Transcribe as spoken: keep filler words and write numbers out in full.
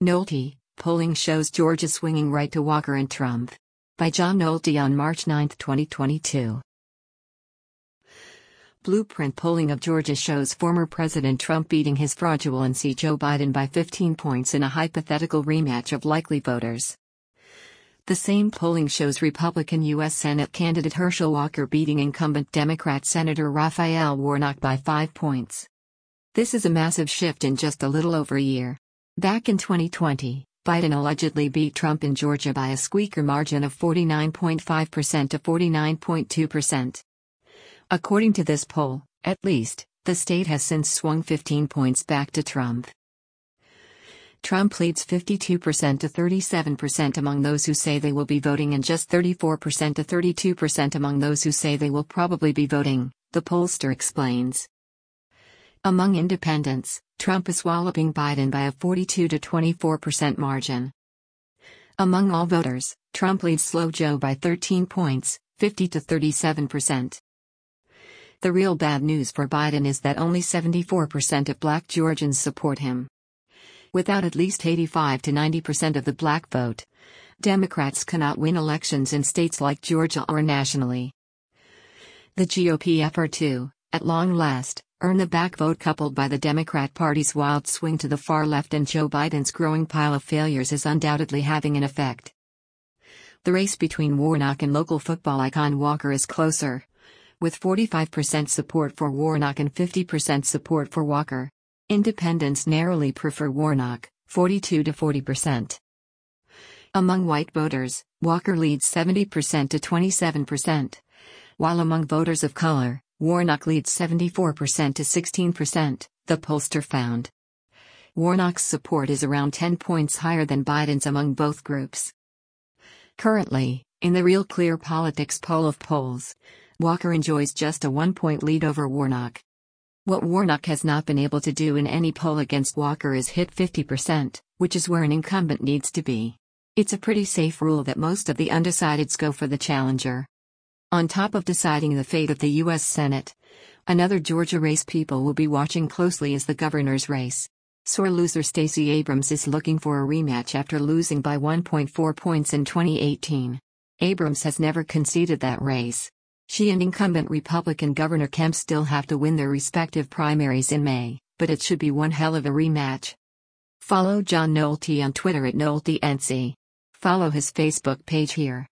Nolte, polling shows Georgia swinging right to Walker and Trump. By John Nolte on March ninth, twenty twenty-two. Blueprint polling of Georgia shows former President Trump beating his fraudulently Joe Biden by fifteen points in a hypothetical rematch of likely voters. The same polling shows Republican U S Senate candidate Herschel Walker beating incumbent Democrat Senator Raphael Warnock by five points. This is a massive shift in just a little over a year. Back in twenty twenty, Biden allegedly beat Trump in Georgia by a squeaker margin of forty-nine point five percent to forty-nine point two percent. According to this poll, at least, the state has since swung fifteen points back to Trump. Trump leads fifty-two percent to thirty-seven percent among those who say they will be voting and just thirty-four percent to thirty-two percent among those who say they will probably be voting, the pollster explains. Among independents, Trump is walloping Biden by a forty-two to twenty-four percent margin. Among all voters, Trump leads slow Joe by thirteen points, fifty to thirty-seven percent. The real bad news for Biden is that only seventy-four percent of black Georgians support him. Without at least eighty-five to ninety percent of the black vote, Democrats cannot win elections in states like Georgia or nationally. The G O P effort to, at long last, earn the back vote coupled by the Democrat Party's wild swing to the far left and Joe Biden's growing pile of failures is undoubtedly having an effect. The race between Warnock and local football icon Walker is closer, with forty-five percent support for Warnock and fifty percent support for Walker. Independents narrowly prefer Warnock, forty-two to forty percent. Among white voters, Walker leads seventy percent to twenty-seven percent, while among voters of color, Warnock leads seventy-four percent to sixteen percent, the pollster found. Warnock's support is around ten points higher than Biden's among both groups. Currently, in the Real Clear Politics poll of polls, Walker enjoys just a one-point lead over Warnock. What Warnock has not been able to do in any poll against Walker is hit fifty percent, which is where an incumbent needs to be. It's a pretty safe rule that most of the undecideds go for the challenger. On top of deciding the fate of the U S Senate, another Georgia race people will be watching closely is the governor's race. Sore loser Stacey Abrams is looking for a rematch after losing by one point four points in twenty eighteen. Abrams has never conceded that race. She and incumbent Republican Governor Kemp still have to win their respective primaries in May, but it should be one hell of a rematch. Follow John Nolte on Twitter at NolteNC. Follow his Facebook page here.